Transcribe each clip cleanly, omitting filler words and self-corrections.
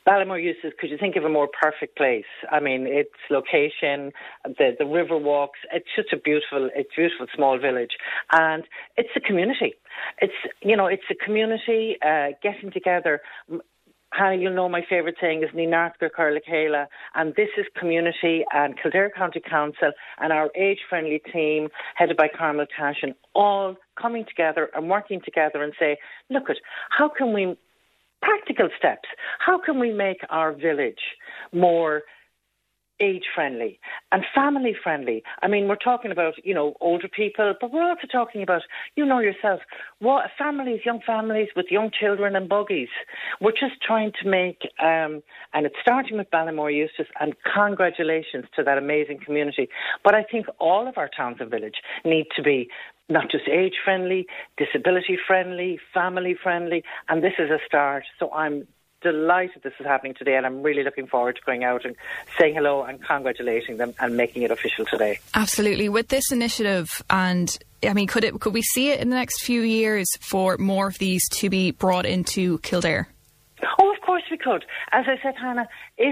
Ballymore Eustace, could you think of a more perfect place? I mean, its location, the river walks, it's a beautiful small village. And it's a community. It's a community getting together. Hannah, you'll know my favourite saying is Ninarthgar Curlikela, and this is community and Kildare County Council and our age-friendly team headed by Carmel Cashin all coming together and working together and say, look at how can we, practical steps, how can we make our village more age-friendly and family-friendly? I mean, we're talking about, older people, but we're also talking about, yourself, young families with young children and buggies. We're just trying to make, and it's starting with Ballymore Eustace, and congratulations to that amazing community. But I think all of our towns and village need to be not just age-friendly, disability-friendly, family-friendly, and this is a start. So I'm delighted this is happening today, and I'm really looking forward to going out and saying hello and congratulating them and making it official today. Absolutely. With this initiative, and I mean, could we see it in the next few years for more of these to be brought into Kildare? Oh, of course we could. As I said, Hannah, the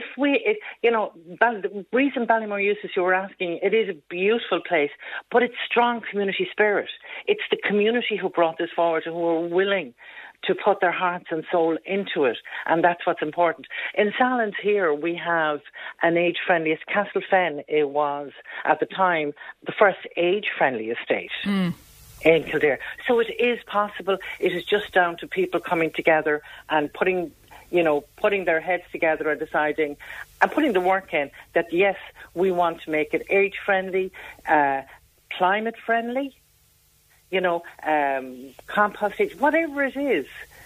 reason Ballymore Eustace, you were asking, it is a beautiful place, but it's strong community spirit. It's the community who brought this forward and who are willing to put their hearts and soul into it, and that's what's important. In Sallins here, we have an age-friendly, Castlefin, it was, at the time, the first age-friendly estate. In Kildare. So it is possible. It is just down to people coming together and putting their heads together and deciding and putting the work in that, yes, we want to make it age-friendly, climate-friendly, composting, whatever it is,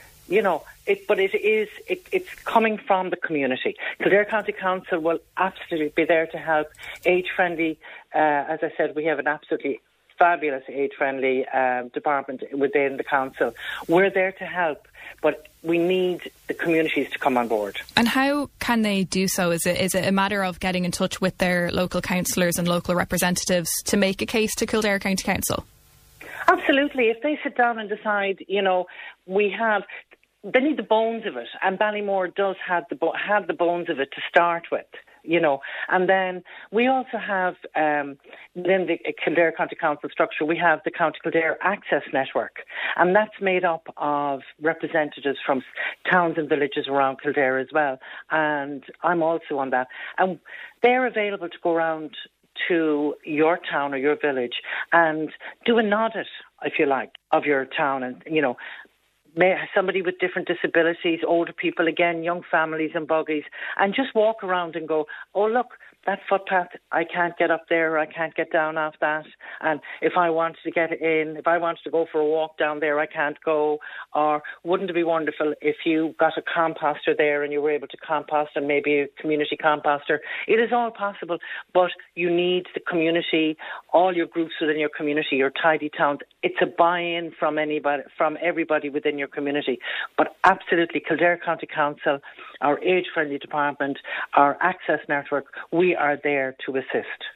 it's coming from the community. Kildare County Council will absolutely be there to help. Age-friendly, as I said, we have an absolutely fabulous age-friendly department within the council. We're there to help, but we need the communities to come on board. And how can they do so? Is it a matter of getting in touch with their local councillors and local representatives to make a case to Kildare County Council? Absolutely. If they sit down and decide, they need the bones of it, and Ballymore does have the bones of it to start with. And then we also have, within the Kildare County Council structure, we have the County Kildare Access Network, and that's made up of representatives from towns and villages around Kildare as well, and I'm also on that. And they're available to go around to your town or your village and do an audit, if you like, of your town and, somebody with different disabilities, older people, again, young families and buggies, and just walk around and go, oh, look, that footpath, I can't get up there, I can't get down off that. And if I wanted to get in, if I wanted to go for a walk down there, I can't go. Or wouldn't it be wonderful if you got a composter there and you were able to compost, and maybe a community composter? It is all possible, but you need the community, all your groups within your community, your tidy towns. It's a buy-in from everybody within your community. But absolutely, Kildare County Council, our age-friendly department, our access network, we are there to assist.